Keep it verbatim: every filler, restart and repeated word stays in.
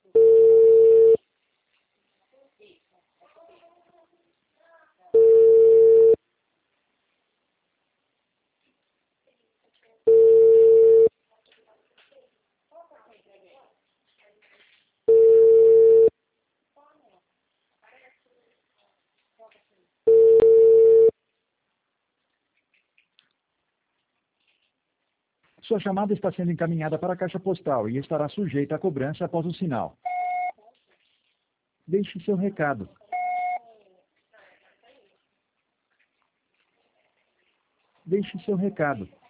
Sua chamada está sendo encaminhada para a caixa postal e estará sujeita a cobrança após o sinal. Deixe seu recado. Deixe seu recado.